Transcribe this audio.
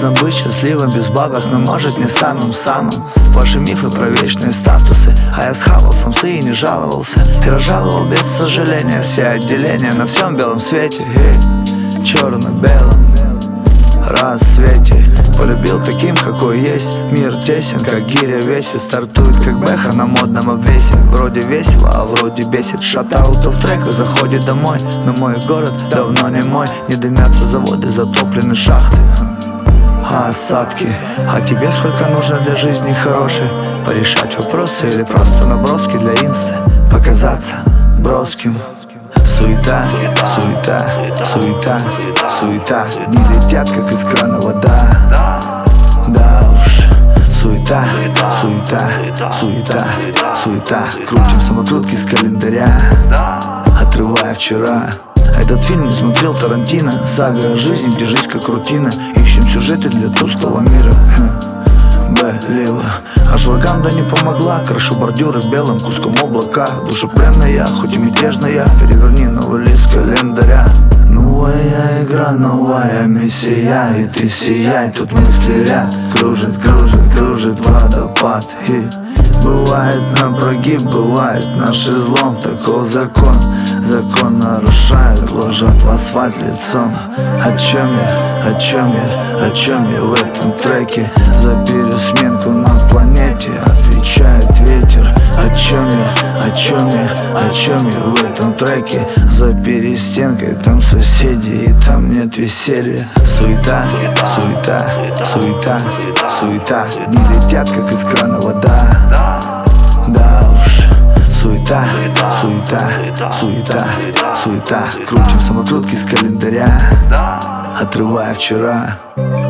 Можно быть счастливым без бабок, но может не самым-самым. Ваши мифы про вечные статусы, а я схавал самсы и не жаловался. И разжаловал без сожаления все отделения на всем белом свете. Черно-белом рассвете. Полюбил таким, какой есть. Мир тесен, как гиря весит. Стартует, как бэха на модном обвесе. Вроде весело, а вроде бесит. Шатаутов в треках заходит домой. Но мой город давно не мой. Не дымятся заводы, затоплены шахты, а осадки. А тебе сколько нужно для жизни хорошей? Порешать вопросы или просто наброски для инсты? Показаться броским. Суета, суета, суета, суета. Дни летят, как из крана вода. Да уж. Суета, суета, суета, суета. Крутим самокрутки с календаря, отрывая вчера. Этот фильм не смотрел Тарантино. Сага о жизни, где жизнь как рутина. Ищем сюжеты для тусклого мира. Лево. Аж врагам не помогла. Крашу бордюры белым куском облака. Душепленная, хоть и мятежная. Переверни новый лист календаря. Новая игра, новая миссия. И ты сияй, тут мысли ряд. Кружит, кружит, кружит водопад. И бывает на прогиб, бывает на шезлом. Таков закон. Закон нарушают, ложат в асфальт лицом. О чем я, о чем я, о чем я в этом треке? За пересменку на планете отвечает ветер. О чем я, о чем я, о чем я в этом треке? За перестенкой там соседи и там нет веселья. Суета, суета, суета, суета. Дни летят, как из крана вода. Да уж. Суета, суета, суета, суета. Крутим самокрутки с календаря, отрывая вчера.